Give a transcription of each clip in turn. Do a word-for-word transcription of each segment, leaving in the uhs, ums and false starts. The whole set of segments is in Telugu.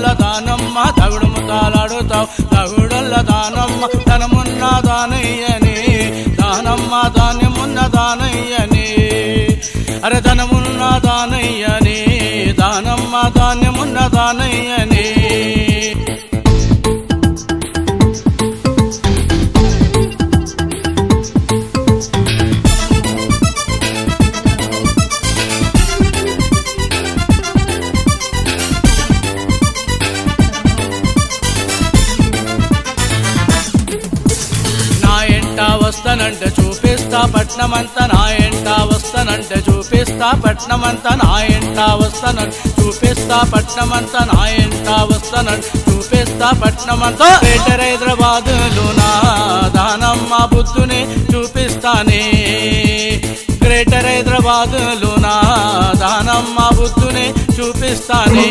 దానమ్మ దగుడు ముతాలాడుతావు దగుడల్ల దానమ్మ ధనమున్న దానయ్యని దానమ్మ ధాన్యమున్న దానయ్యని అరే ధనమున్న దానయ్యని దానమ్మ ధాన్యమున్న దానయ్యని వస్తానంటే చూపిస్తా పట్నమంతా నా ఎంట వస్తానంటే చూపిస్తా పట్నమంతా నా ఎంట వస్తానంటే చూపిస్తా పట్నమంతా నా ఎంట వస్తానంటే చూపిస్తా పట్నమంతా గ్రేటర్ హైదరాబాదులోనా దానమ్మ బుద్ధుని చూపిస్తానే గ్రేటర్ హైదరాబాదులోనా దానమ్మ బుద్ధుని చూపిస్తానే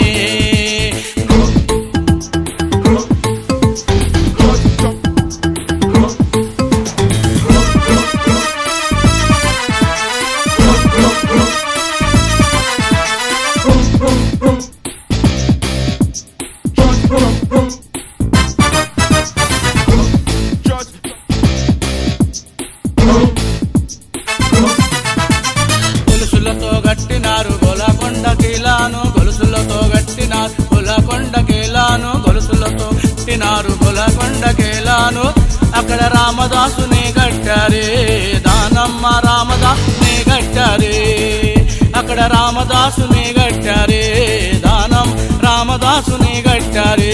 గొలుసులతో గట్టినారు గోలకొండ కీలాను గొలుసులతో గట్టినారు గోలకొండ కీలాను గొలుసులతో గట్టినారు గోలకొండ కీలాను అక్కడ రామదాసుని గట్టారే దానమ్మ రామదాసుని గట్టారే అక్కడ రామదాసుని గట్టారే దానం రామదాసుని గట్టారే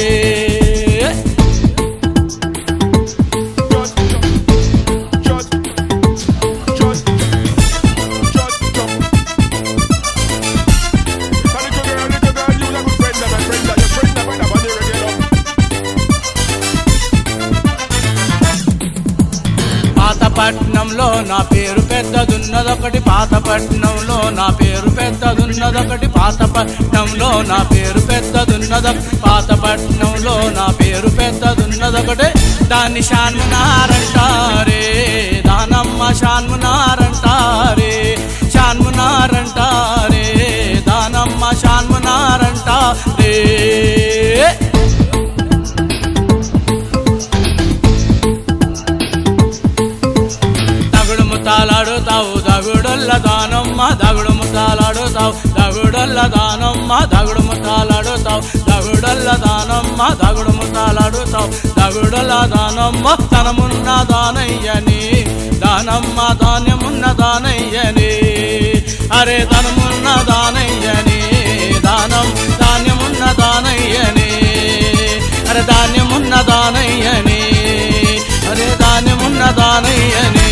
పాతపట్నంలో నా పేరు పెద్దదున్నదొకటి పాతపట్నంలో నా పేరు పెద్దదున్నదొకటి పాతపట్నంలో నా పేరు పెద్దదున్నద పాతపట్నంలో నా పేరు పెద్దదున్నదొకటి దాన్ని షాన్మునారంటారే దానమ్మ షాన్మునారంటారే షాన్మునారంటారే దానమ్మ షాన్మునారంటారే ముతాలాడుతావు దగుడల్ల దానమ్మ దగుడు ముతాలాడుతావు దగుడల్ల దానమ్మ దగుడు ముతాలాడుతావు దగుడల్ల దానమ్మ దగుడు ముతాలాడుతావు దగుడల్ల దానమ్మ ధనమున్న దానయ్యని దానమ్మ ధాన్యమున్న దానయ్యని అరే ధనమున్న దానయ్యని దానం ధాన్యమున్న దానయ్యని అరే ధాన్యమున్న దానయ్యని అరే ధాన్యమున్న దానయ్యని